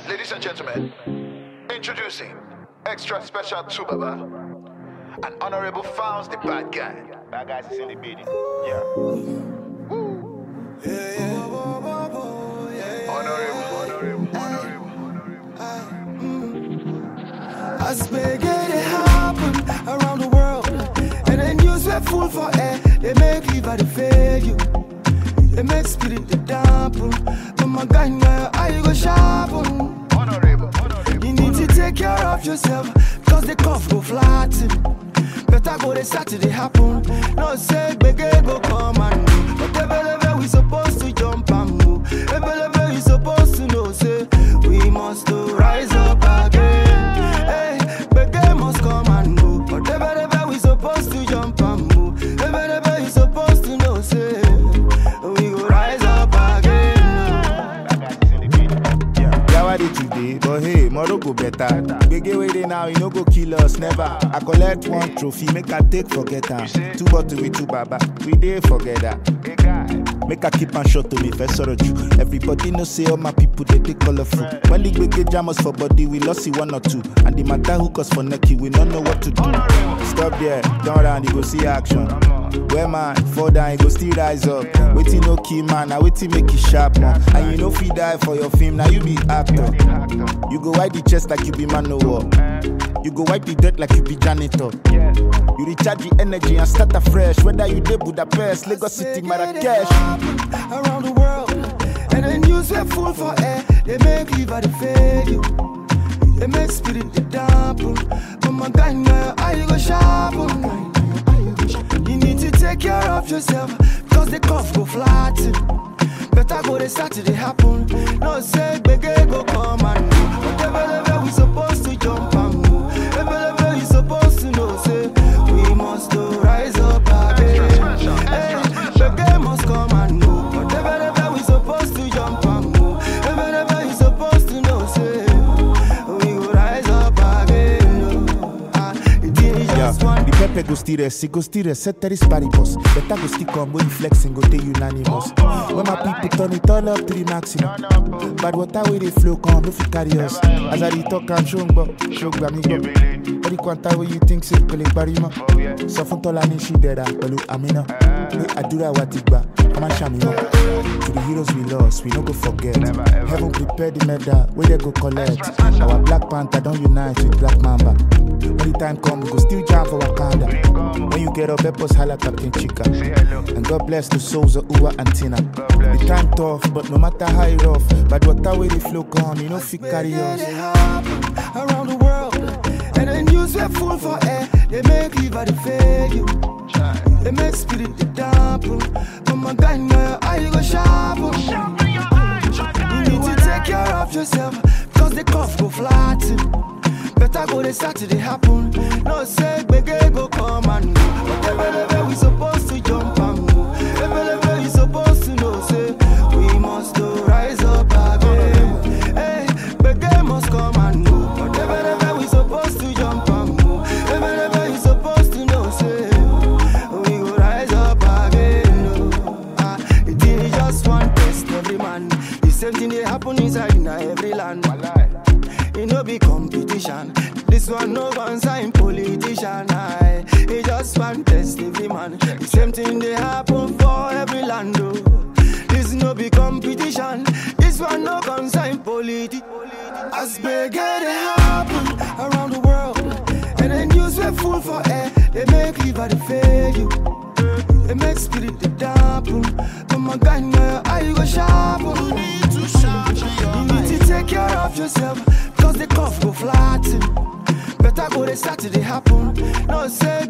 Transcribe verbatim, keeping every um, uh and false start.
Ladies and gentlemen, introducing extra special two Baba and Honorable Founds the bad guy. Bad guys is in the building. Yeah. Yeah, yeah. Honorable, honorable, honorable, honorable. As big as it happen around the world, and the news were full for air. They make liver to fail you. They make spirit to dampen. But my guy, now I go sharpen. Honorable, honorable. You need to take care of yourself, cause the cough go flat. Better go the Saturday happen. No say big go come and go. But every level we supposed to jump and move. Every level we supposed to know. Say we must to rise up again. Hey, big must come and go. But every level we supposed to jump and move. Every level we supposed to know. Say we go rise up again. Yeah, today, but hey, tomorrow go better. Big way they now, you no go kill us, never. I collect one trophy, make I take forget her. Two bottle with two baba, we dey forget that. Make I keep on short to me, first sorrow you. Everybody know say all my people they take colorful. When the big jammers for body, we lost it one or two. And the matter who cause for necky, we don't know what to do. Stop there, turn around, you go see action. Where man, fall down, you go still rise up. Waiting no key man, now waiting make it sharp man. And you know if you die for your film, now you be actor. You go wipe the chest like you be man no war. You go wipe the dirt like you be janitor. You recharge the energy and start afresh. Whether you dey Budapest, Lagos City, Marrakesh. Around the world, and the news were full for air. They make liver to fail you. They make spirit to dampen. But my guy, now I go sharpen. You need to take care of yourself, cause the cough go flat. Better go the Saturday happen. No say big go come and go. Whatever level we supposed to jump and move. Every level we supposed to know. Say we must to rise up again. Hey, big must come and go. Whatever level we supposed to jump and move. Every level we supposed to know. Say we go rise up again. Ah, it is just one. The pepper go still rest, it go still rest, set there is paribus. Better go still come when you flexing, go take unanimous. When my people turn it all up to the maximum. But water where they flow come, if you carry us. As I talk and show but show me go. But the quanta where you think say collect barima. So from Tolani she dead, Pelu Amina. Adura Watigba, Aman Shamima. To the heroes we lost, we no go forget. Heaven prepared the medal, where they go collect. Our Black Panther don't unite with Black Mamba. When the time come, we go still jam for Wakanda. When you get up, help us holla Captain Chica. And God bless the souls of Uwa and Tina. The time tough, but no matter how it rough. But water where the flow come, you know fit carry us. Around the world, and the news were full for air. They make liver to fail you. They make spirit to dampen. But my guy, now I go sharpen. You need to take care of yourself, cause the cough go flat. Better go the Saturday happen. No say big go come and go. Whatever level we supposed to jump and move. Every level we supposed to know. Say we must to rise up again. Hey, big must come and go. Whatever level we supposed to jump and move. Every level we supposed to know. Say we go rise up again. No. Ah, it is just one test every man. The same thing they happen inside in every land. It no be competition. This one no one sign politician. I it just one test every man. The same thing they happen for every land. Oh. This no be competition. This one no consign politi. As big as it happen around the world, and the news were full for air. They make liver to fail you. They make spirit to dampen. But my guy, now I go sharpen. You need to sharpen. You need to take care of yourself, cause the cough go flat. Better go the Saturday happen. No say